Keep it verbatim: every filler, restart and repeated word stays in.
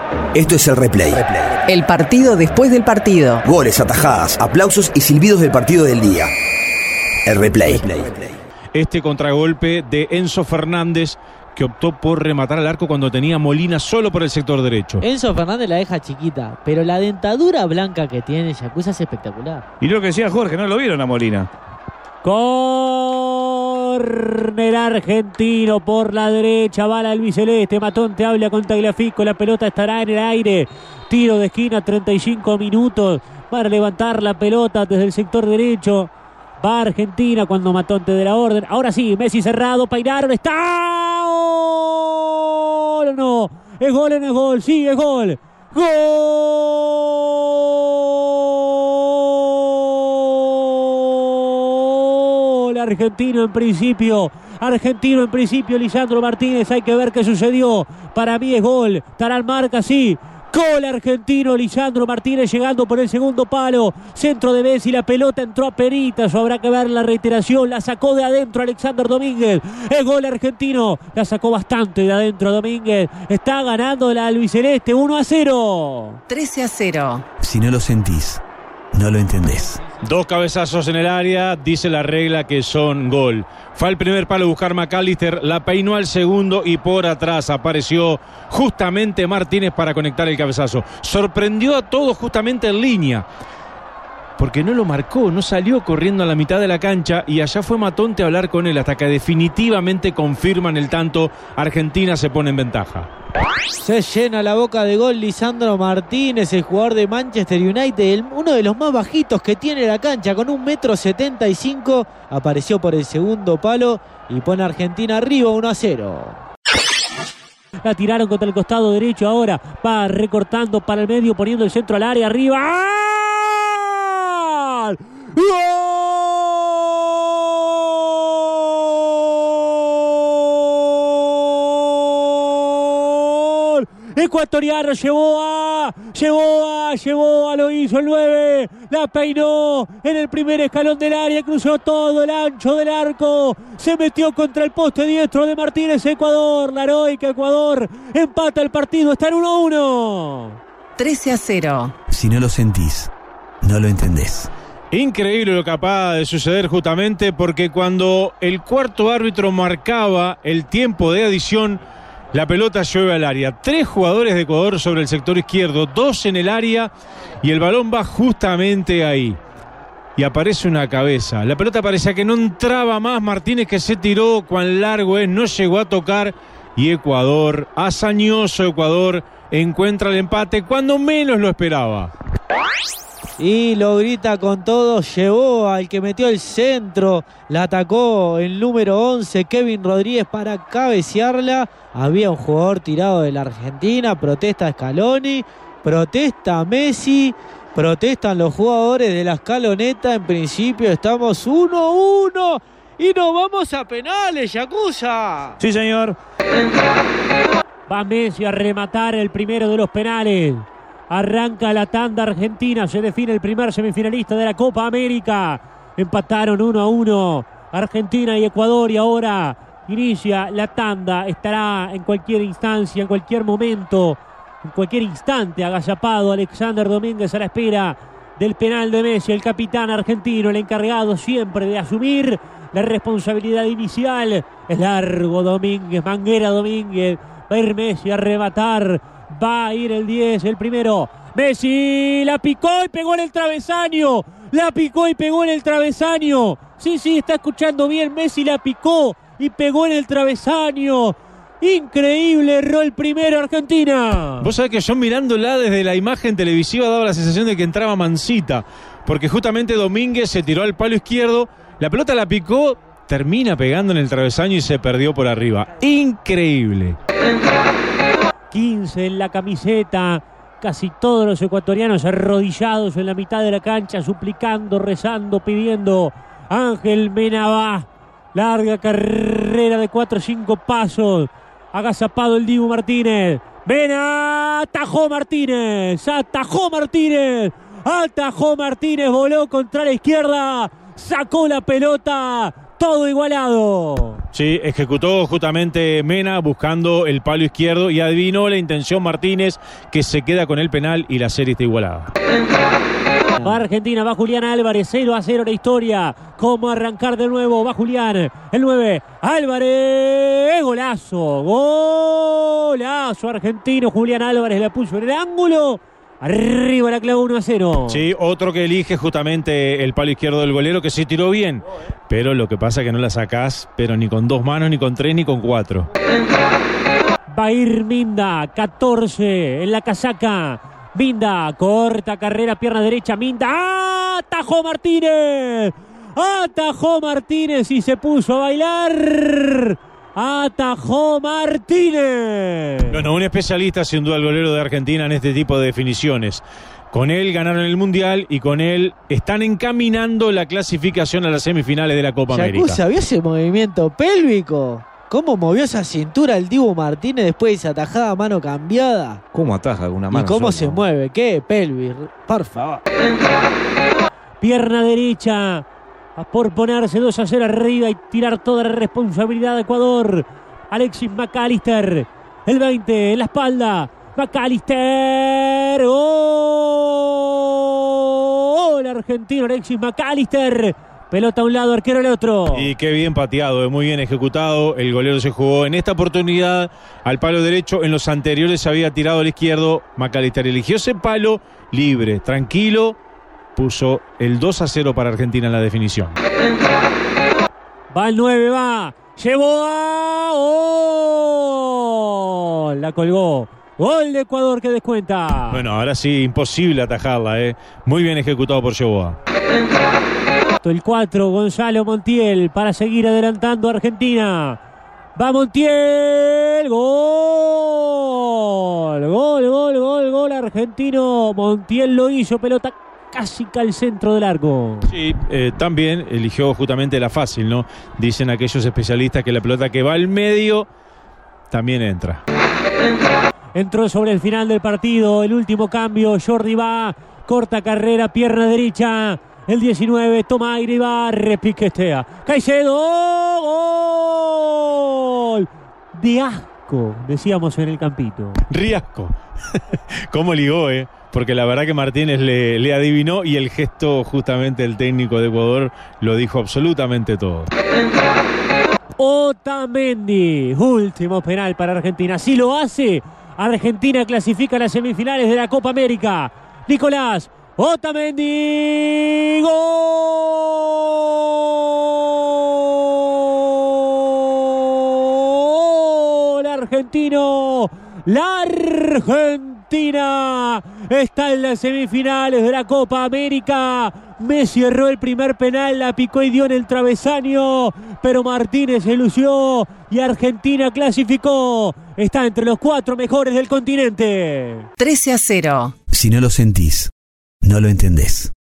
Esto es el replay. El partido después del partido. Goles, atajadas, aplausos y silbidos del partido del día. El replay. Este contragolpe de Enzo Fernández, que optó por rematar al arco cuando tenía Molina solo por el sector derecho. Enzo Fernández la deja chiquita, pero la dentadura blanca que tiene Yacuza es espectacular. Y lo que decía Jorge, no lo vieron a Molina. Córner argentino por la derecha, va la albiceleste. Matón te habla con Tagliafico, la pelota estará en el aire. Tiro de esquina, treinta y cinco minutos para levantar la pelota desde el sector derecho. Va Argentina cuando Matón te dé la orden. Ahora sí, Messi cerrado, peinaron, está. ¡Gol! No, es gol o no es gol, sí, es gol. ¡Gol! Argentino en principio. Argentino en principio, Lisandro Martínez. Hay que ver qué sucedió. Para mí es gol. Tarán marca, sí. Gol argentino, Lisandro Martínez llegando por el segundo palo. Centro de Messi, la pelota entró a peritas. O habrá que ver la reiteración. La sacó de adentro Alexander Domínguez. Es gol argentino. La sacó bastante de adentro Domínguez. Está ganando la albiceleste uno a cero. trece a cero. Si no lo sentís, no lo entendés. Dos cabezazos en el área, dice la regla que son gol. Fue al primer palo a buscar McAllister, la peinó al segundo y por atrás apareció justamente Martínez para conectar el cabezazo. Sorprendió a todos justamente en línea, porque no lo marcó, no salió corriendo a la mitad de la cancha y allá fue Matonte a hablar con él hasta que definitivamente confirman el tanto. Argentina se pone en ventaja. Se llena la boca de gol Lisandro Martínez, el jugador de Manchester United, el, uno de los más bajitos que tiene la cancha, con un metro setenta y cinco, apareció por el segundo palo y pone a Argentina arriba uno a cero. La tiraron contra el costado derecho, ahora va recortando para el medio, poniendo el centro al área, arriba. ¡Gol! ¡Gol! Ecuatoriano, llevó a, llevó a, llevó a, lo hizo el nueve, la peinó en el primer escalón del área, cruzó todo el ancho del arco, se metió contra el poste diestro de Martínez. Ecuador, la heroica Ecuador, empata el partido, está en uno a uno. trece a cero. Si no lo sentís, no lo entendés. Increíble lo que acaba de suceder justamente porque cuando el cuarto árbitro marcaba el tiempo de adición, la pelota llueve al área. Tres jugadores de Ecuador sobre el sector izquierdo, dos en el área y el balón va justamente ahí. Y aparece una cabeza. La pelota parecía que no entraba más. Martínez, que se tiró, cuán largo es, no llegó a tocar. Y Ecuador, hazañoso Ecuador, encuentra el empate cuando menos lo esperaba. Y lo grita con todo, llevó al que metió el centro, la atacó el número once, Kevin Rodríguez, para cabecearla. Había un jugador tirado de la Argentina, protesta Scaloni, protesta Messi, protestan los jugadores de la escaloneta. En principio estamos uno a uno y nos vamos a penales, Yacuza. Sí, señor. Va Messi a rematar el primero de los penales. Arranca la tanda argentina, se define el primer semifinalista de la Copa América. Empataron uno a uno Argentina y Ecuador y ahora inicia la tanda. Estará en cualquier instancia, en cualquier momento, en cualquier instante agazapado Alexander Domínguez a la espera del penal de Messi, el capitán argentino, el encargado siempre de asumir la responsabilidad inicial. Es largo Domínguez, Manguera Domínguez, va a ir Messi a rematar. Va a ir el diez, el primero. Messi la picó y pegó en el travesaño. La picó y pegó en el travesaño. Sí, sí, está escuchando bien. Messi la picó y pegó en el travesaño. Increíble, erró el primero Argentina. Vos sabés que yo mirándola desde la imagen televisiva daba la sensación de que entraba mansita, porque justamente Domínguez se tiró al palo izquierdo, la pelota la picó, termina pegando en el travesaño y se perdió por arriba. Increíble. quince en la camiseta, casi todos los ecuatorianos arrodillados en la mitad de la cancha, suplicando, rezando, pidiendo. Ángel Mena, larga carrera de cuatro o cinco pasos, agazapado el Dibu Martínez. Mena, atajó Martínez, atajó Martínez, atajó Martínez, voló contra la izquierda, sacó la pelota, todo igualado. Sí, ejecutó justamente Mena buscando el palo izquierdo y adivinó la intención Martínez, que se queda con el penal y la serie está igualada. Va Argentina, va Julián Álvarez, cero a cero la historia. ¿Cómo arrancar de nuevo? Va Julián, el nueve, Álvarez, golazo, golazo argentino. Julián Álvarez la puso en el ángulo. Arriba la clavó uno a cero. Sí, otro que elige justamente el palo izquierdo del golero, que se tiró bien. Pero lo que pasa es que no la sacás, pero ni con dos manos, ni con tres, ni con cuatro. Va a ir Minda, catorce en la casaca. Minda, corta carrera, pierna derecha, Minda. ¡Ah! Atajó Martínez. Atajó Martínez y se puso a bailar. Atajó Martínez. Bueno, un especialista sin duda el golero de Argentina en este tipo de definiciones. Con él ganaron el Mundial y con él están encaminando la clasificación a las semifinales de la Copa América. Yacuza, ¿vio ese movimiento pélvico? ¿Cómo movió esa cintura el Dibu Martínez después de esa atajada a mano cambiada? ¿Cómo ataja con una mano? ¿Y cómo sola? se mueve? ¿Qué? Pelvis, por favor. Pierna derecha. Por ponerse dos a cero arriba y tirar toda la responsabilidad de Ecuador. Alexis McAllister, el veinte, en la espalda. McAllister, gol argentino, Alexis McAllister. Pelota a un lado, arquero al otro. Y qué bien pateado, muy bien ejecutado. El golero se jugó en esta oportunidad al palo derecho. En los anteriores se había tirado al izquierdo. McAllister eligió ese palo libre, tranquilo. Puso el dos a cero para Argentina en la definición. Va el nueve, va. Llevó a... ¡Oh! La colgó. Gol de Ecuador que descuenta. Bueno, ahora sí, imposible atajarla, ¿eh? Muy bien ejecutado por Yeboah. El cuatro, Gonzalo Montiel, para seguir adelantando a Argentina. Va Montiel. Gol. Gol, gol, gol, gol argentino. Montiel lo hizo, pelota casi al centro del arco. Sí, eh, también eligió justamente la fácil, ¿no? Dicen aquellos especialistas que la pelota que va al medio también entra. Entró sobre el final del partido, el último cambio, Jordi va, corta carrera, pierna derecha, el diecinueve, toma aire y va, repiquetea. Caicedo, gol de asco, decíamos en el campito. Riasco. ¿Cómo ligó, eh? Porque la verdad que Martínez le, le adivinó y el gesto justamente del técnico de Ecuador lo dijo absolutamente todo. Otamendi, último penal para Argentina. Si lo hace, Argentina clasifica a las semifinales de la Copa América. Nicolás Otamendi, gol argentino. La Argentina está en las semifinales de la Copa América. Messi erró el primer penal, la picó y dio en el travesaño, pero Martínez se lució y Argentina clasificó. Está entre los cuatro mejores del continente. trece a cero. Si no lo sentís, no lo entendés.